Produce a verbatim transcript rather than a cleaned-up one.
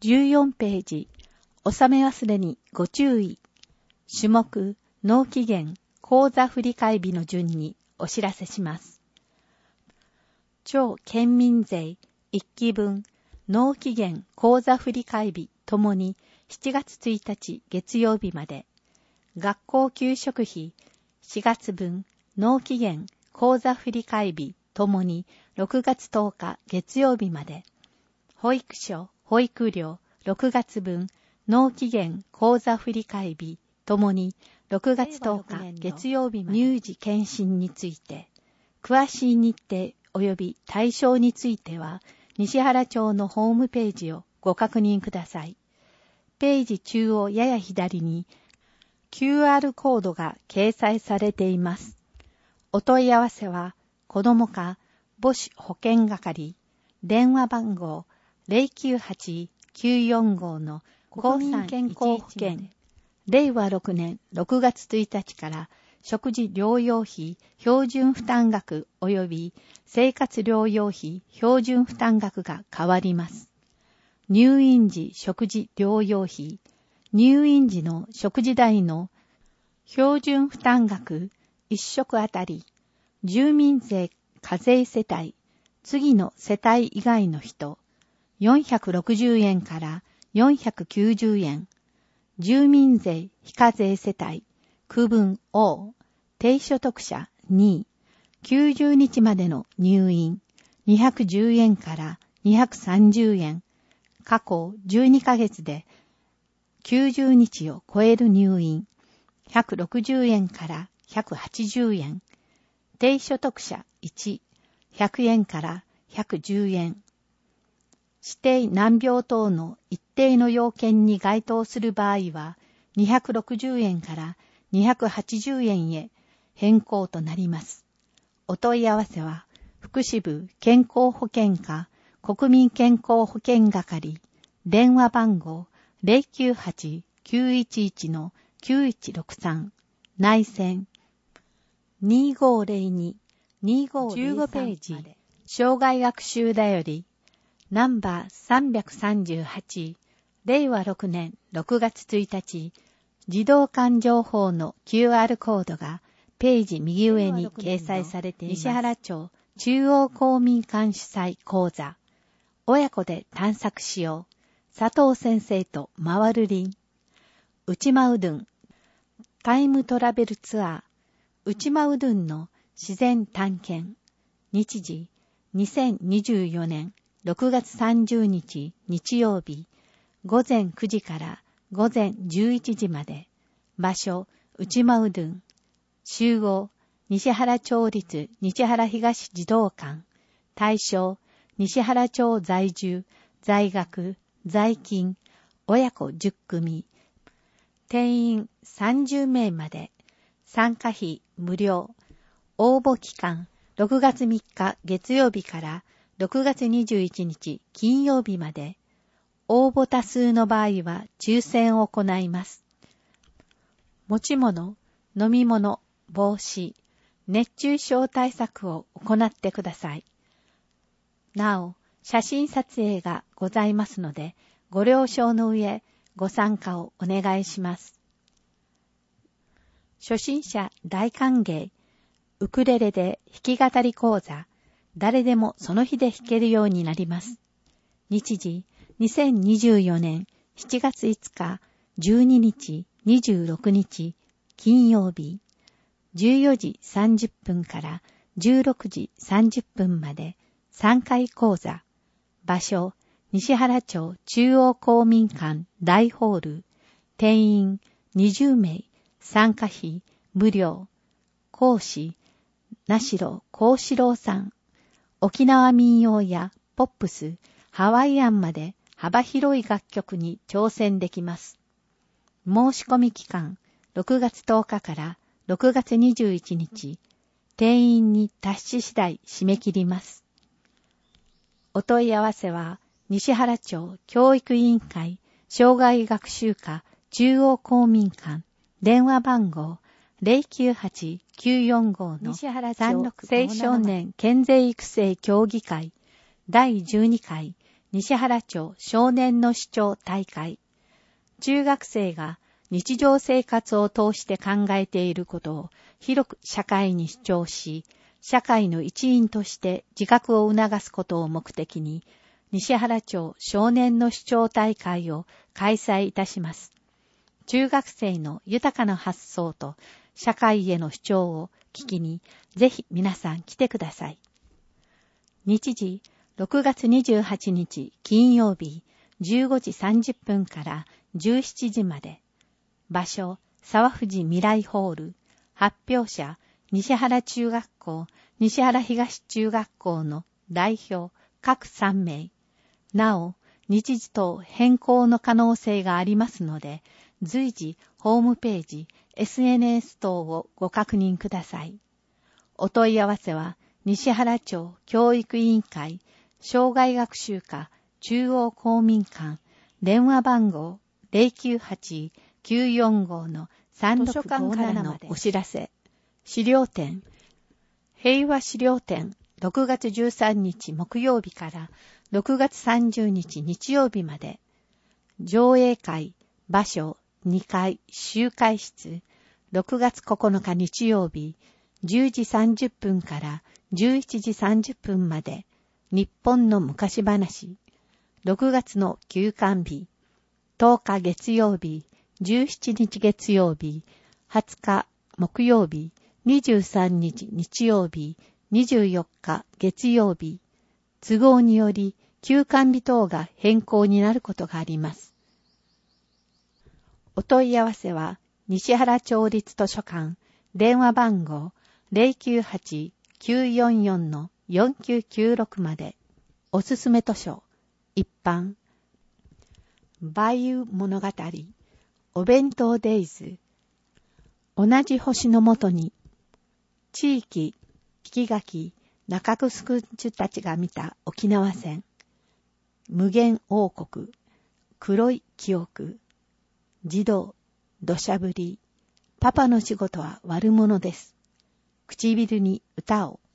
じゅうよんページ、収め忘れにご注意。種目、納期限、口座振替日の順にお知らせします。超県民税いっきぶん、納期限、口座振替日ともにしちがつついたち月曜日まで。学校給食費しがつぶん、納期限、口座振替日ともにろくがつとおか月曜日まで。保育所、保育料ろくがつぶん、納期限、口座振替日ともにろくがつとおか月曜日まで。乳児検診について、詳しい日程及び対象については、西原町のホームページをご確認ください。ページ中央やや左に キューアール コードが掲載されています。お問い合わせは、子ども課母子保健係、電話番号 ゼロきゅうはち きゅうよんご の国民健康保険、れいわろくねんろくがつついたちから食事療養費標準負担額及び生活療養費標準負担額が変わります。入院時食事療養費、入院時の食事代の標準負担額いっ食あたり、住民税課税世帯、次の世帯以外の人、よんひゃくろくじゅうえんからよんひゃくきゅうじゅうえん、住民税非課税世帯、区分 O、低所得者に、きゅうじゅうにちまでの入院、にひゃくじゅうえんからにひゃくさんじゅうえん、過去じゅうにかげつできゅうじゅうにちを超える入院、ひゃくろくじゅうえんからひゃくはちじゅうえん、低所得者いち、ひゃくえんからひゃくじゅうえん、指定難病等の一定の要件に該当する場合は、にひゃくろくじゅうえんからにひゃくはちじゅうえんへ変更となります。お問い合わせは、福祉部健康保険課国民健康保険係、電話番号 ゼロきゅうはち きゅういちいち のきゅういちろくさん、内線 にごーぜろに にごーぜろさん じゅうごページ、障害学習だより、ナンバーさんびゃくさんじゅうはち、れいわろくねんろくがつついたち、児童館情報の キューアール コードがページ右上に掲載されています。西原町中央公民館主催講座、親子で探索しよう、佐藤先生と回る林、内間うどん、タイムトラベルツアー、内間うどんの自然探検、日時にせんにじゅうよねんろくがつさんじゅうにち日曜日、ごぜんくじからごぜんじゅういちじまで、場所、内間うどん、集合、西原町立西原東児童館、対象、西原町在住、在学、在勤、親子じゅっくみ、定員さんじゅうめいまで、参加費無料、応募期間ろくがつみっか月曜日からろくがつにじゅういちにち金曜日まで、応募多数の場合は抽選を行います。持ち物、飲み物、帽子、熱中症対策を行ってください。なお、写真撮影がございますので、ご了承の上、ご参加をお願いします。初心者大歓迎、ウクレレで弾き語り講座、誰でもその日で弾けるようになります。日時、にせんにじゅうよねんしちがついつか、じゅうににち、にじゅうろくにち、金曜日、じゅうよじさんじゅっぷんからじゅうろくじさんじゅっぷんまでさんかい講座、場所、西原町中央公民館大ホール、定員にじゅうめい、参加費無料、講師、名城幸四郎さん、沖縄民謡やポップス、ハワイアンまで幅広い楽曲に挑戦できます。申し込み期間、ろくがつとおかからろくがつにじゅういちにち、定員に達し次第締め切ります。お問い合わせは、西原町教育委員会障害学習課中央公民館電話番号 ゼロきゅうはち きゅうよんご のさんろく青少年健全育成協議会だいじゅうにかい西原町少年の主張大会。中学生が日常生活を通して考えていることを広く社会に主張し、社会の一員として自覚を促すことを目的に、西原町少年の主張大会を開催いたします。中学生の豊かな発想と社会への主張を聞きに、ぜひ皆さん来てください。日時、ろくがつにじゅうはちにち金曜日、じゅうごじさんじゅっぷんからじゅうしちじまで。場所、沢藤未来ホール。発表者、西原中学校、西原東中学校の代表各さんめい。なお、日時等変更の可能性がありますので、随時ホームページ、エスエヌエス 等をご確認ください。お問い合わせは、西原町教育委員会、障害学習課中央公民館、電話番号 ゼロきゅうはち きゅうよんご のさんろくごななのお知らせ。資料展。平和資料展ろくがつじゅうさんにち木曜日からろくがつさんじゅうにち日曜日まで。上映会、場所にかい集会室。ろくがつここのか日曜日、じゅうじさんじゅっぷんからじゅういちじさんじゅっぷんまで。日本の昔話。ろくがつの休館日。とおか月曜日、じゅうしちにち月曜日、はつか木曜日、にじゅうさんにち日曜日、にじゅうよっか月曜日。都合により休館日等が変更になることがあります。お問い合わせは、西原町立図書館、電話番号 ゼロきゅうはち きゅうよんよん のよんきゅうきゅうろく まで。おすすめ図書、一般。バイユ物語、お弁当デイズ。同じ星のもとに、地域、聞き書き、中城たちが見た沖縄戦。無限王国、黒い記憶。児童、土砂降り。パパの仕事は悪者です。唇に歌を。